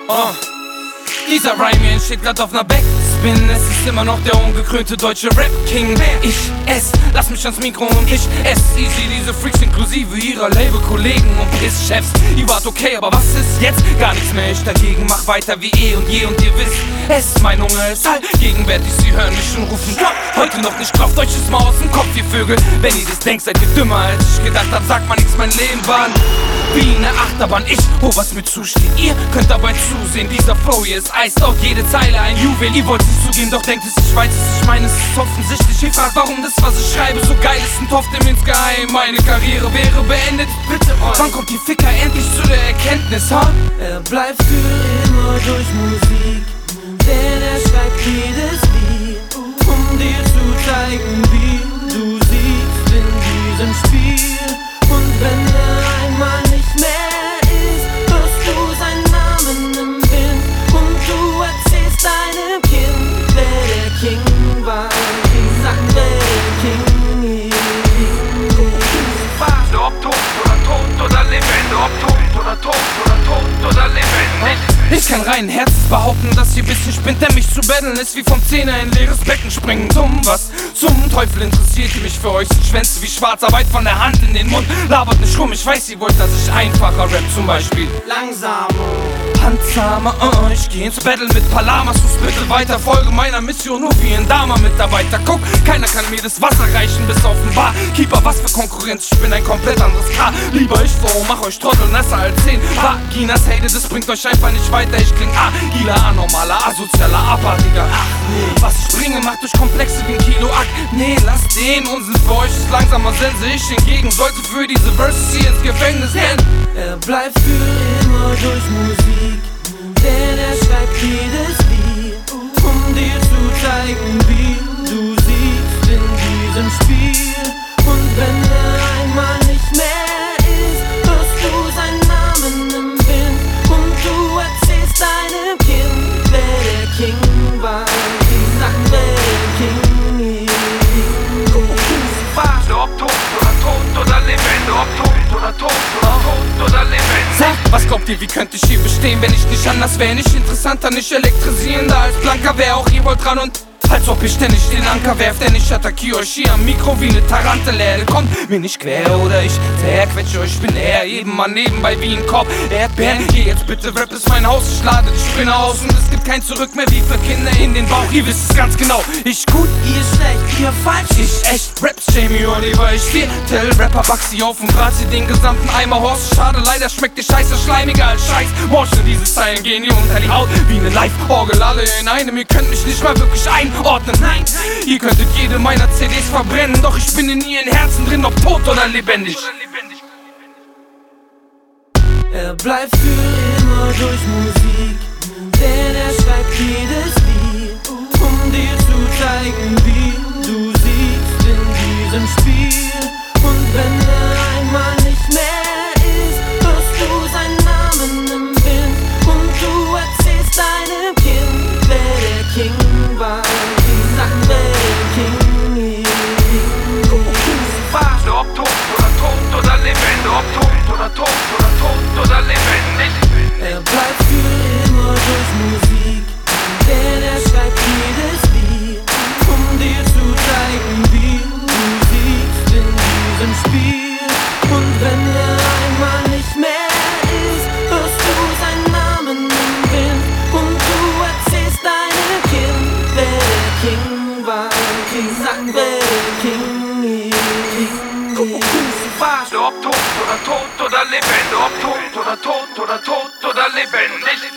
Dieser Rhyme hier entsteht grad auf ner Backspin. Es ist immer noch der ungekrönte deutsche Rap-King. Lass mich ans Mikro und ich ess easy diese Freaks inklusive ihrer Label-Kollegen und Piss-Chefs. Ihr wart okay, aber was ist jetzt? Gar nichts mehr, ich dagegen mach weiter wie eh und je und ihr wisst es. Mein Hunger ist allgegenwärtig, sie hören mich schon rufen. Heute noch nicht, klopft euch das mal aus dem Kopf, ihr Vögel. Wenn ihr das denkt, seid ihr dümmer als ich gedacht hab. Sagt man nichts, mein Leben war wie eine Achterbahn. Ich was mir zusteht, ihr könnt dabei zusehen. Dieser Flow hier ist iced out, jede Zeile ein Juwel. Ihr wollt nicht zugeben, doch denkt es, ich weiß es. Ich meine, es ist offensichtlich. Ihr fragt, warum das, was ich schreibe, so geil ist und hofft im insgeheim meine Karriere wäre beendet. Bitte, wann kommt die Ficker endlich zu der Erkenntnis, ha? Er bleibt für immer durch Musik, denn er schreibt jedes Lied, um dir zu zeigen, wie du siegst in diesem Spiel. Und wenn er einmal nicht mehr ist, hörst du seinen Namen im Wind und du erzählst deinem Kind, wer der King war. Die sagen, wer der King ist. Ob tot oder lebendig, ob tot oder lebendig. Ich kann rein Herzens behaupten, dass ihr bisschen spinnt, denn mich zu battlen ist wie vom Zehner in leeres Becken springen. Was zum Teufel interessiert mich für euch? Sind Schwänze wie Schwarzarbeit von der Hand in den Mund. Labert nicht rum, ich weiß, ihr wollt, dass ich einfacher rap, zum Beispiel Langsamer, handsamer, ich geh ins Battle mit Palamas, bitte weiter, folge meiner Mission nur wie ein Dama-Mitarbeiter. Guck, keiner kann mir das Wasser reichen bis auf den Barkeeper. Was für Konkurrenz, ich bin ein komplett anderes K. Lieber ich vor, mach euch Trottel nasser als 10 Vaginas. Hatet, das bringt euch einfach nicht weiter. Ich kling agiler, anormaler, asozialer, abartiger. Ach nee, was ich bringe, macht euch komplexe wie ein Kilo Ack. Nee, lasst den Unsinn, für euch ist langsamer Sense. Ich hingegen sollte für diese Verses hier ins Gefängnis gehen. Er bleibt für immer durch Musik, denn er schreibt jedes Lied, um dir zu zeigen, wie du siegst in diesem Spiel. Und wenn er einmal nicht mehr ist, hörst du seinen Namen im Wind und du erzählst deinem Kind, wer der King war. Die sagen, wer der King ist. Ob tot oder lebendig, ob tot oder lebendig. Sag, was glaubt ihr, wie könnte ich hier bestehen, wenn ich nicht anders wäre? Nicht interessanter, nicht elektrisierender als Blanka wär. Auch ihr wollt dran und als ob ich ständig den Anker werf, denn ich attackiere euch hier am Mikro wie ne Tarantelerde. Kommt mir nicht quer oder ich zerquetsche euch, ich bin eher eben mal nebenbei wie ein Korb Erdbeeren. Geh jetzt bitte, Rap ist mein Haus, ich lade die Spinne aus und es gibt kein Zurück mehr wie für Kinder in den Bauch. Ihr wisst es ganz genau, ich gut, ihr schlecht, ihr falsch, ich echt. Raps Jamie Oliver, ich Viertel Rapper, Baxi auf und brat sie den gesamten Eimer Horst. Schade, leider schmeckt die Scheiße schleimiger als Scheiß. Morschen, diese Zeilen gehen hier unter die Haut wie ne Live-Orgel, alle in einem. Ihr könnt mich nicht mal wirklich einordnen. Nein, ihr könntet jede meiner CDs verbrennen, doch ich bin in ihren Herzen drin, ob tot oder lebendig. Er bleibt für immer durch Musik, denn er schreibt jedes Lied, um dir zu zeigen, wie du siegst in diesem Spiel. Und wenn er einmal nicht mehr ist, hörst du seinen Namen im Wind und du erzählst deinem Kind, wer der King war. Die sagen, wer der King ist. Ob tot oder lebendig, ob tot oder lebendig. Er bleibt für immer durch Musik, denn er schreibt jedes Lied, um dir zu zeigen, wie du siegst in diesem Spiel. Und wenn er einmal nicht mehr ist, hörst du seinen Namen im Wind und du erzählst deinem Kind, wer der King war. Die sagen, wer der King ist. Ob tot oder lebendig, ob tot oder lebendig.